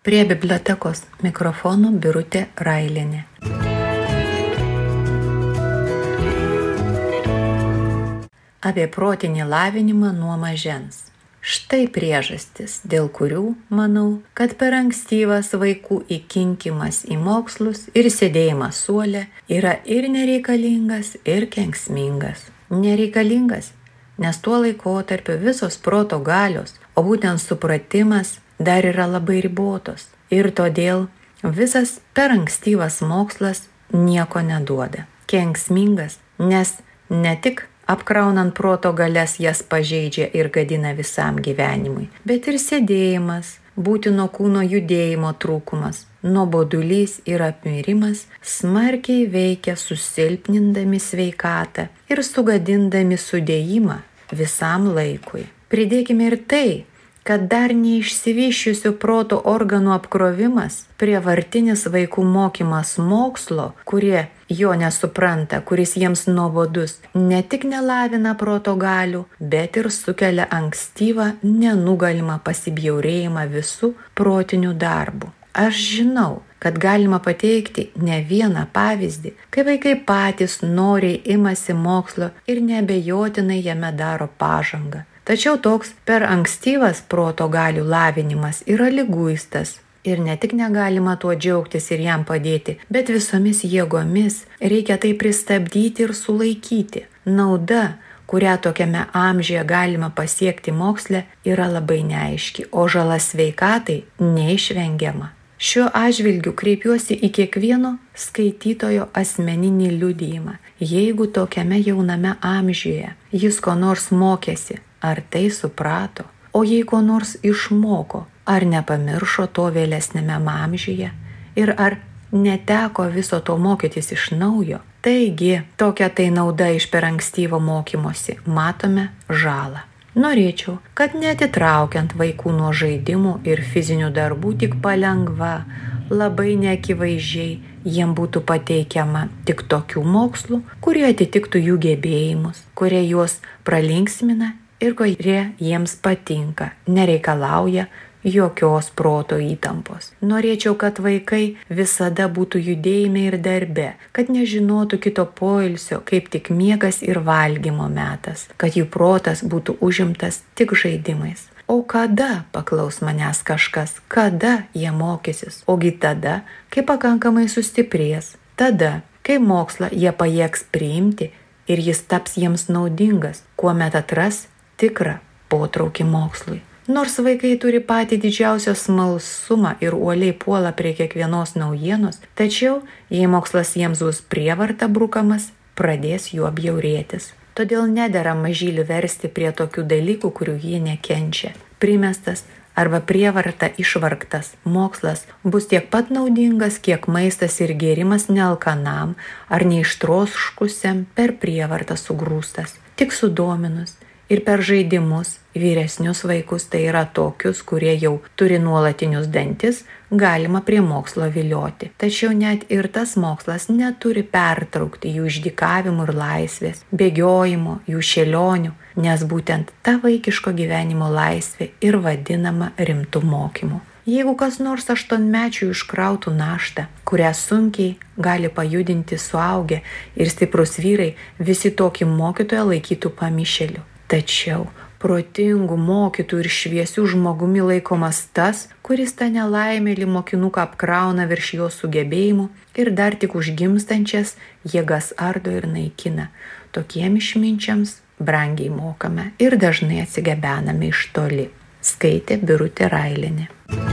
Prie bibliotekos mikrofono Birutė Railienė. Apie protinį lavinimą nuo mažens. Štai priežastis, dėl kurių manau, kad per ankstyvas vaikų įkinkimas į mokslus ir sėdėjimas suole yra ir nereikalingas, ir kenksmingas. Nereikalingas, nes tuo laikotarpiu visos proto galios, o būtent supratimas dar yra labai ribotos. Ir todėl visas per ankstyvas mokslas nieko neduoda. Kenksmingas, nes ne tik apkraunant proto galias jas pažeidžia ir gadina visam gyvenimui, bet ir sėdėjimas, būtino kūno judėjimo trūkumas, nuobodulys ir apmirimas smarkiai veikia susilpnindami sveikatą ir sugadindami sudėjimą visam laikui. Pridėkime ir tai, kad dar neišsivysčiusių proto organų apkrovimas, prievartinis vaikų mokymas mokslo, kurie jo nesupranta, kuris jiems nuobodus, ne tik nelavina proto galių, bet ir sukelia ankstyvą, nenugalimą pasibjaurėjimą visų protinių darbų. Aš žinau, kad galima pateikti ne vieną pavyzdį, kai vaikai patys noriai imasi mokslo ir neabejotinai jame daro pažangą. Tačiau toks per ankstyvas proto galių lavinimas yra liguistas ir ne tik negalima tuo džiaugtis ir jam padėti, bet visomis jėgomis reikia tai pristabdyti ir sulaikyti. Nauda, kurią tokiame amžiuje galima pasiekti moksle, yra labai neaiški, o žala sveikatai neišvengiama. Šiuo atžvilgiu kreipiuosi į kiekvieno skaitytojo asmeninį liudijimą. Jeigu tokiame jauname amžiuje jis ko nors mokėsi, ar tai suprato, o jei ko nors išmoko, ar nepamiršo to vėlesnėme amžiuje ir ar neteko viso to mokytis iš naujo. Taigi, tokia tai nauda iš per ankstyvo mokymosi, matome žalą. Norėčiau, kad neatitraukiant vaikų nuo žaidimų ir fizinių darbų tik palengva, labai neakivaizdžiai jiem būtų pateikiama tik tokių mokslų, kurie atitiktų jų gebėjimus, kurie juos pralinksmina ir kurie jiems patinka, nereikalauja jokios proto įtampos. Norėčiau, kad vaikai visada būtų judėjime ir darbe, kad nežinotų kito poilsio, kaip tik miegas ir valgymo metas, kad jų protas būtų užimtas tik žaidimais. O kada, paklaus manęs kažkas, kada jie mokysis? Ogi tada, kai pakankamai sustiprės, tada, kai mokslą jie pajėgs priimti ir jis taps jiems naudingas, kuomet atras tikrą potraukį mokslui. Nors vaikai turi patį didžiausią smalsumą ir uoliai puola prie kiekvienos naujienos, tačiau, jei mokslas jiems bus prievarta brukamas, pradės juo bjaurėtis. Todėl nedera mažylį versti prie tokių dalykų, kurių jie nekenčia. Primestas arba prievarta išvargtas mokslas bus tiek pat naudingas, kiek maistas ir gėrimas nealkanam ar neištroškusiam per prievartą sugrūstas. Tik sudominus ir per žaidimus vyresnius vaikus, tai yra tokius, kurie jau turi nuolatinius dantis, galima prie mokslo vilioti. Tačiau net ir tas mokslas neturi pertraukti jų išdykavimų ir laisvės, bėgiojimo, jų šėlionių, nes būtent ta vaikiško gyvenimo laisvė ir vadinama rimtu mokymu. Jeigu kas nors 8-mečių iškrautų naštą, kurią sunkiai gali pajudinti suaugę ir stiprus vyrai, visi tokį mokytoją laikytų pamišėliu. Tačiau protingų mokytų ir šviesių žmogumi laikomas tas, kuris tą nelaimėlį mokinuką apkrauna virš jo sugebėjimų ir dar tik užgimstančias jėgas ardo ir naikina. Tokiem išminčiams brangiai mokame ir dažnai atsigabename iš toli. Skaitė Birutė Railienė.